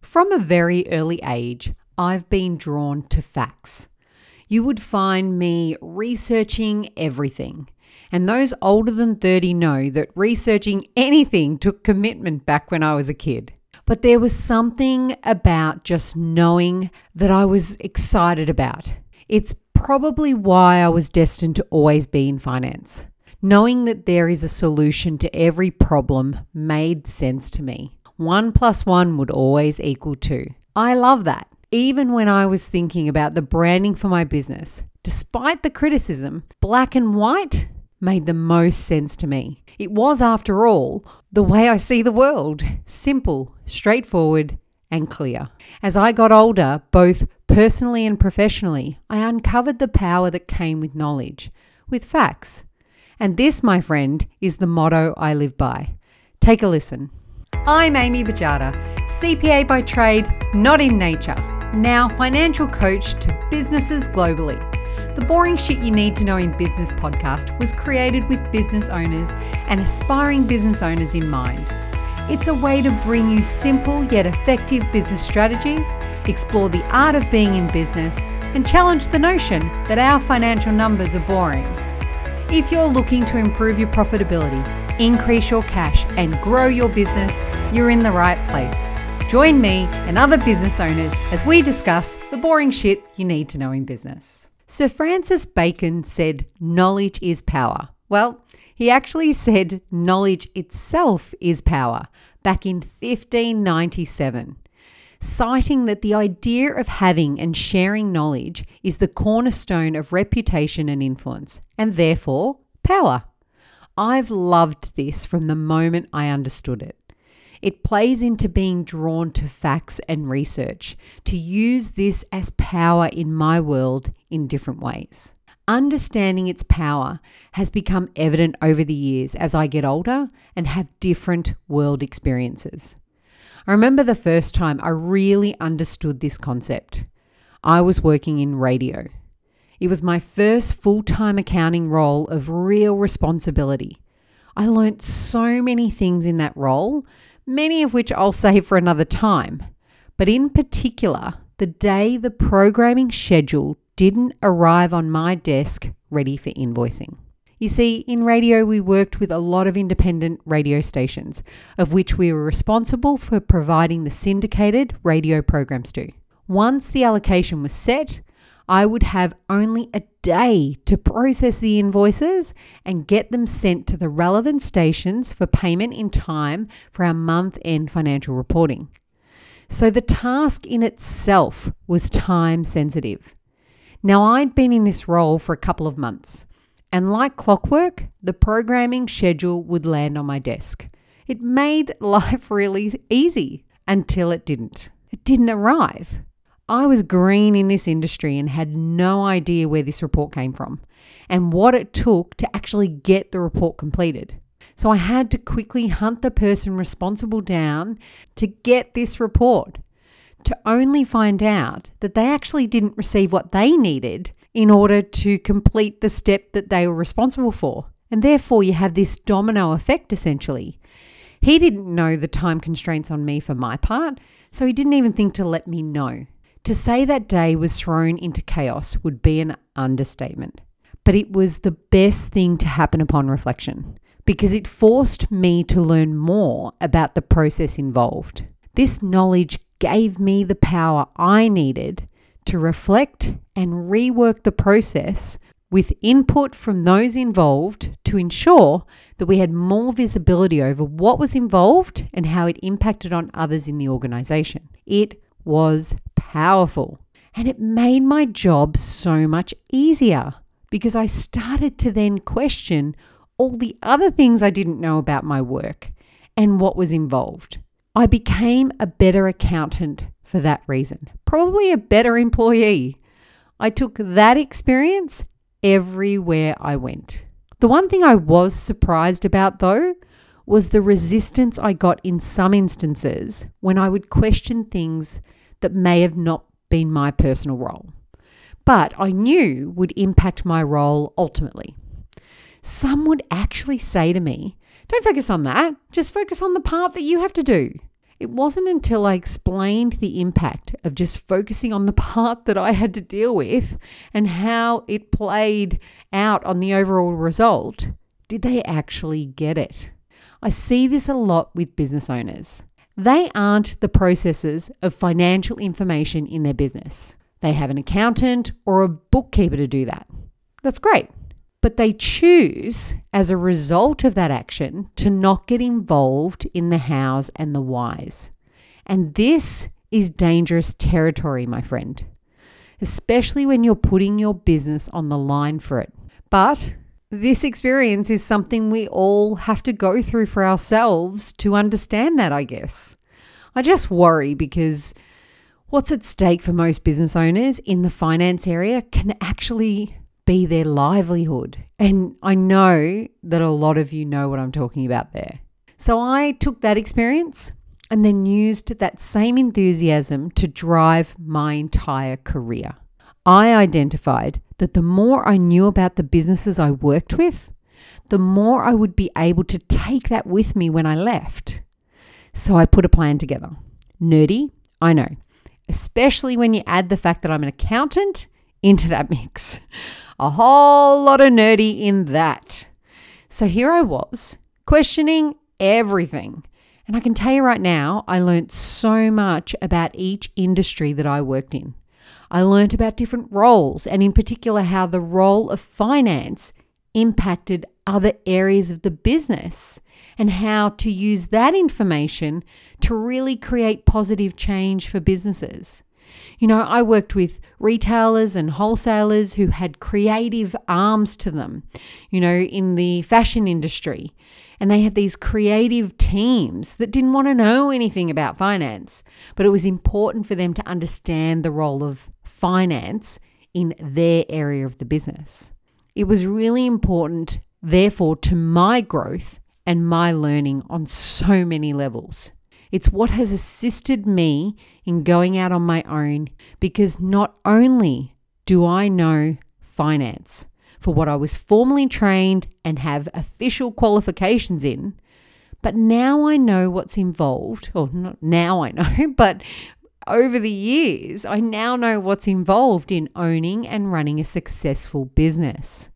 From a very early age, I've been drawn to facts. You would find me researching everything. And those older than 30 know that researching anything took commitment back when I was a kid. But there was something about just knowing that I was excited about. It's probably why I was destined to always be in finance. Knowing that there is a solution to every problem made sense to me. 1 + 1 would always equal 2. I love that. Even when I was thinking about the branding for my business, despite the criticism, black and white made the most sense to me. It was, after all, the way I see the world. Simple, straightforward, and clear. As I got older, both personally and professionally, I uncovered the power that came with knowledge, with facts. And this, my friend, is the motto I live by. Take a listen. I'm Amy Bajada, CPA by trade, not in nature. Now financial coach to businesses globally. The Boring Shit You Need to Know in Business podcast was created with business owners and aspiring business owners in mind. It's a way to bring you simple yet effective business strategies, explore the art of being in business, and challenge the notion that our financial numbers are boring. If you're looking to improve your profitability, increase your cash, and grow your business, you're in the right place. Join me and other business owners as we discuss the boring shit you need to know in business. Sir Francis Bacon said, "Knowledge is power." Well, he actually said knowledge itself is power back in 1597, citing that the idea of having and sharing knowledge is the cornerstone of reputation and influence, and therefore power. I've loved this from the moment I understood it. It plays into being drawn to facts and research, to use this as power in my world in different ways. Understanding its power has become evident over the years as I get older and have different world experiences. I remember the first time I really understood this concept. I was working in radio. It was my first full-time accounting role of real responsibility. I learnt so many things in that role, many of which I'll save for another time. But in particular, the day the programming schedule didn't arrive on my desk ready for invoicing. You see, in radio, we worked with a lot of independent radio stations, of which we were responsible for providing the syndicated radio programs to. Once the allocation was set, I would have only a day to process the invoices and get them sent to the relevant stations for payment in time for our month-end financial reporting. So the task in itself was time sensitive. Now, I'd been in this role for a couple of months, and like clockwork, the programming schedule would land on my desk. It made life really easy until it didn't. It didn't arrive. I was green in this industry and had no idea where this report came from and what it took to actually get the report completed. So I had to quickly hunt the person responsible down to get this report, to only find out that they actually didn't receive what they needed in order to complete the step that they were responsible for. And therefore you have this domino effect essentially. He didn't know the time constraints on me for my part, so he didn't even think to let me know. To say that day was thrown into chaos would be an understatement. But it was the best thing to happen upon reflection because it forced me to learn more about the process involved. This knowledge gave me the power I needed to reflect and rework the process with input from those involved to ensure that we had more visibility over what was involved and how it impacted on others in the organization. It was powerful, and it made my job so much easier because I started to then question all the other things I didn't know about my work and what was involved. I became a better accountant for that reason, probably a better employee. I took that experience everywhere I went. The one thing I was surprised about though was the resistance I got in some instances when I would question things that may have not been my personal role, but I knew would impact my role ultimately. Some would actually say to me, "Don't focus on that, just focus on the part that you have to do." It wasn't until I explained the impact of just focusing on the part that I had to deal with and how it played out on the overall result did they actually get it. I see this a lot with business owners. They aren't the processors of financial information in their business. They have an accountant or a bookkeeper to do that. That's great. But they choose, as a result of that action, to not get involved in the hows and the whys. And this is dangerous territory, my friend, especially when you're putting your business on the line for it. But this experience is something we all have to go through for ourselves to understand that, I guess. I just worry because what's at stake for most business owners in the finance area can actually be their livelihood. And I know that a lot of you know what I'm talking about there. So I took that experience and then used that same enthusiasm to drive my entire career. I identified that the more I knew about the businesses I worked with, the more I would be able to take that with me when I left. So I put a plan together. Nerdy, I know, especially when you add the fact that I'm an accountant into that mix. A whole lot of nerdy in that. So here I was, questioning everything. And I can tell you right now, I learned so much about each industry that I worked in. I learned about different roles, and in particular, how the role of finance impacted other areas of the business, and how to use that information to really create positive change for businesses. You know, I worked with retailers and wholesalers who had creative arms to them, you know, in the fashion industry. And they had these creative teams that didn't want to know anything about finance, but it was important for them to understand the role of finance in their area of the business. It was really important, therefore, to my growth and my learning on so many levels. It's what has assisted me in going out on my own, because not only do I know finance for what I was formally trained and have official qualifications in, but now I know what's involved, or not now I know, but over the years, I now know what's involved in owning and running a successful business.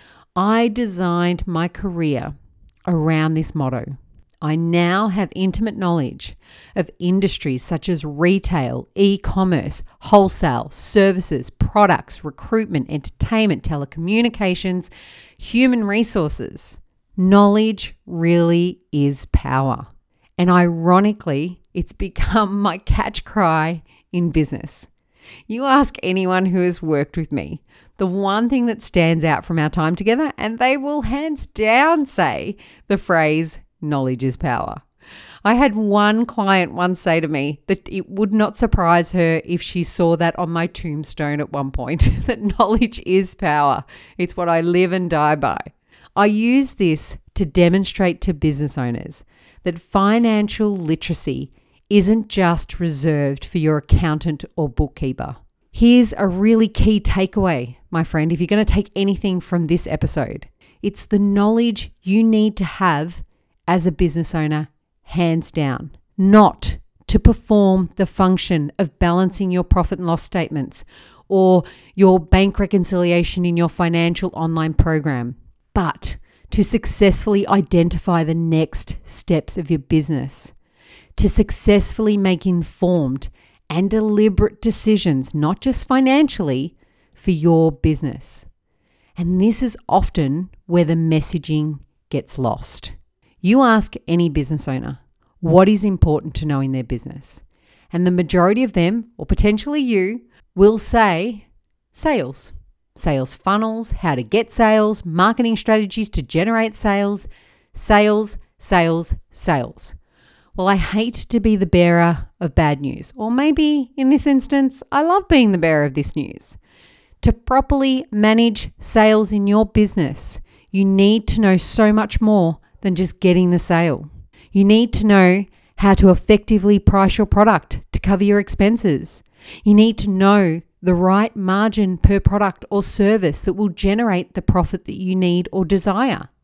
I designed my career around this motto. I now have intimate knowledge of industries such as retail, e-commerce, wholesale, services, products, recruitment, entertainment, telecommunications, human resources. Knowledge really is power. And ironically, it's become my catch cry in business. You ask anyone who has worked with me, the one thing that stands out from our time together, and they will hands down say the phrase, knowledge is power. I had one client once say to me that it would not surprise her if she saw that on my tombstone at one point, that knowledge is power. It's what I live and die by. I use this to demonstrate to business owners that financial literacy isn't just reserved for your accountant or bookkeeper. Here's a really key takeaway, my friend, if you're going to take anything from this episode. It's the knowledge you need to have as a business owner, hands down, not to perform the function of balancing your profit and loss statements or your bank reconciliation in your financial online program, but to successfully identify the next steps of your business, to successfully make informed and deliberate decisions, not just financially, for your business. And this is often where the messaging gets lost. You ask any business owner what is important to know in their business, and the majority of them, or potentially you, will say sales. Sales funnels, how to get sales, marketing strategies to generate sales, sales, sales, sales. Well, I hate to be the bearer of bad news, or maybe in this instance, I love being the bearer of this news. To properly manage sales in your business, you need to know so much more than just getting the sale. You need to know how to effectively price your product to cover your expenses. You need to know the right margin per product or service that will generate the profit that you need or desire.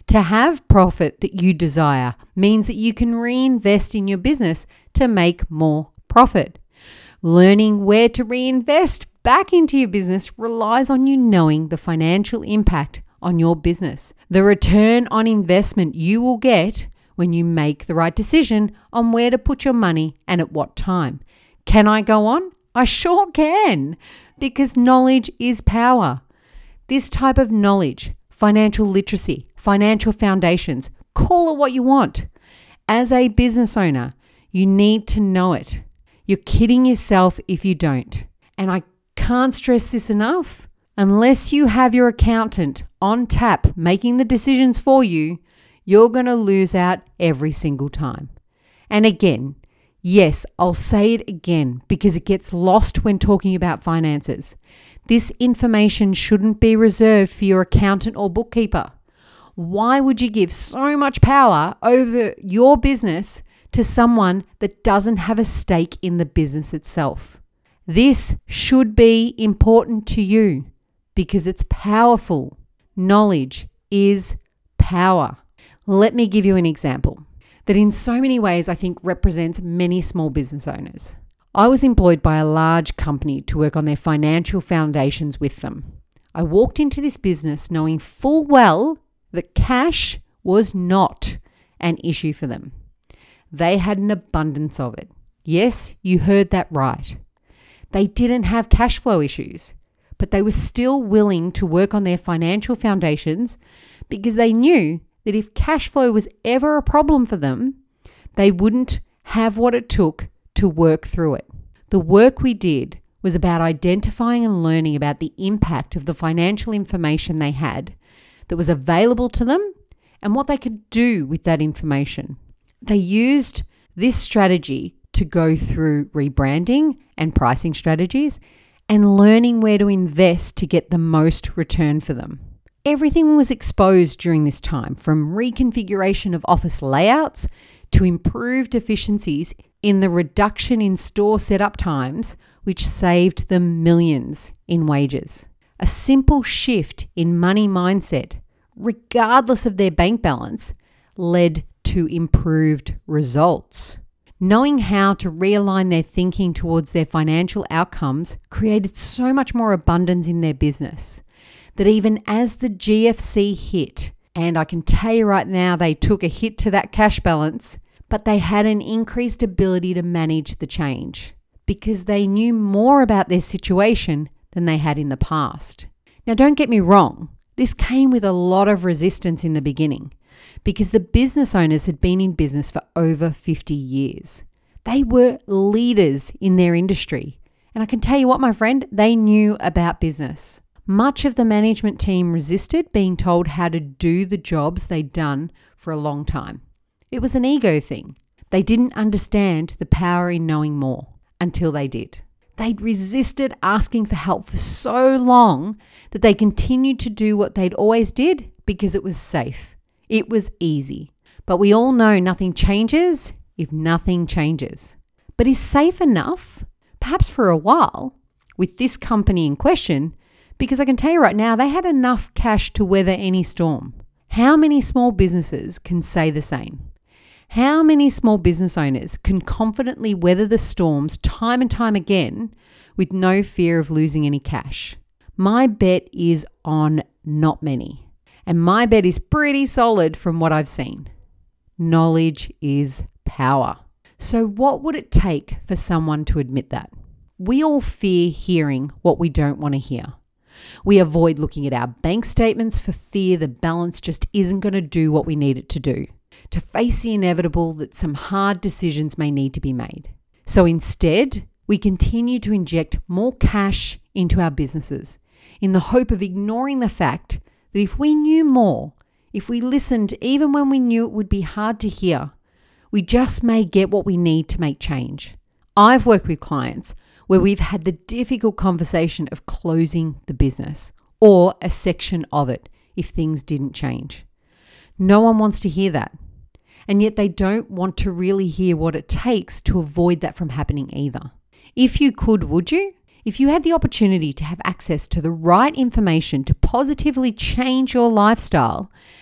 To have profit that you desire means that you can reinvest in your business to make more profit. Learning where to reinvest back into your business relies on you knowing the financial impact on your business, the return on investment you will get when you make the right decision on where to put your money and at what time. Can I go on? I sure can, because knowledge is power. This type of knowledge, financial literacy, financial foundations, call it what you want. As a business owner, you need to know it. You're kidding yourself if you don't. And I can't stress this enough. Unless you have your accountant on tap making the decisions for you, you're going to lose out every single time. And again, yes, I'll say it again because it gets lost when talking about finances. This information shouldn't be reserved for your accountant or bookkeeper. Why would you give so much power over your business to someone that doesn't have a stake in the business itself? This should be important to you because it's powerful. Knowledge is power. Let me give you an example that in so many ways I think represents many small business owners. I was employed by a large company to work on their financial foundations with them. I walked into this business knowing full well that cash was not an issue for them. They had an abundance of it. Yes, you heard that right. They didn't have cash flow issues, but they were still willing to work on their financial foundations because they knew that if cash flow was ever a problem for them, they wouldn't have what it took to work through it. The work we did was about identifying and learning about the impact of the financial information they had that was available to them and what they could do with that information. They used this strategy to go through rebranding and pricing strategies and learning where to invest to get the most return for them. Everything was exposed during this time, from reconfiguration of office layouts to improved efficiencies in the reduction in store setup times, which saved them millions in wages. A simple shift in money mindset, regardless of their bank balance, led to improved results. Knowing how to realign their thinking towards their financial outcomes created so much more abundance in their business that even as the GFC hit, and I can tell you right now they took a hit to that cash balance, but they had an increased ability to manage the change because they knew more about their situation than they had in the past. Now, don't get me wrong, this came with a lot of resistance in the beginning because the business owners had been in business for over 50 years. They were leaders in their industry. And I can tell you what, my friend, they knew about business. Much of the management team resisted being told how to do the jobs they'd done for a long time. It was an ego thing. They didn't understand the power in knowing more until they did. They'd resisted asking for help for so long that they continued to do what they'd always did because it was safe. It was easy. But we all know nothing changes if nothing changes. But is safe enough? Perhaps for a while with this company in question, because I can tell you right now, they had enough cash to weather any storm. How many small businesses can say the same? How many small business owners can confidently weather the storms time and time again with no fear of losing any cash? My bet is on not many. And my bet is pretty solid from what I've seen. Knowledge is power. So what would it take for someone to admit that? We all fear hearing what we don't want to hear. We avoid looking at our bank statements for fear the balance just isn't going to do what we need it to do, to face the inevitable that some hard decisions may need to be made. So instead, we continue to inject more cash into our businesses in the hope of ignoring the fact that if we knew more, if we listened even when we knew it would be hard to hear, we just may get what we need to make change. I've worked with clients where we've had the difficult conversation of closing the business or a section of it if things didn't change. No one wants to hear that. And yet they don't want to really hear what it takes to avoid that from happening either. If you could, would you? If you had the opportunity to have access to the right information to positively change your lifestyle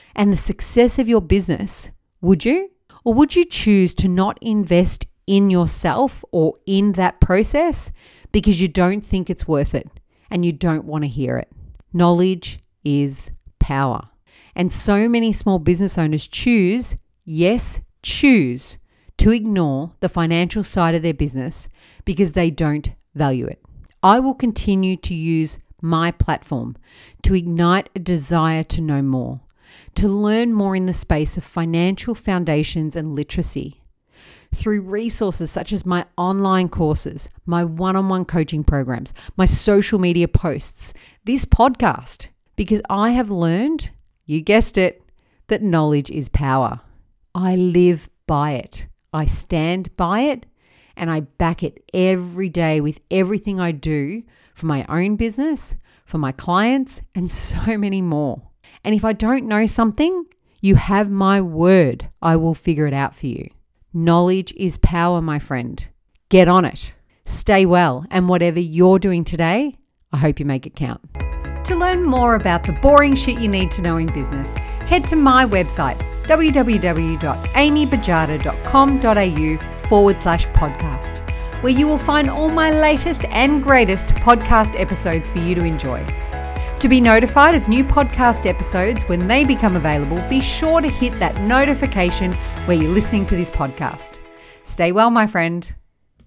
and the success of your business, would you? Or would you choose to not invest in yourself or in that process because you don't think it's worth it and you don't want to hear it? Knowledge is power. And so many small business owners choose to ignore the financial side of their business because they don't value it. I will continue to use my platform to ignite a desire to know more, to learn more in the space of financial foundations and literacy. Through resources such as my online courses, my one-on-one coaching programs, my social media posts, this podcast, because I have learned, you guessed it, that knowledge is power. I live by it. I stand by it, and I back it every day with everything I do for my own business, for my clients, and so many more. And if I don't know something, you have my word, I will figure it out for you. Knowledge is power, my friend. Get on it. Stay well, and whatever you're doing today, I hope you make it count. To learn more about the boring shit you need to know in business, head to my website, www.amybajada.com.au/podcast, where you will find all my latest and greatest podcast episodes for you to enjoy. To be notified of new podcast episodes when they become available, be sure to hit that notification where you're listening to this podcast. Stay well, my friend.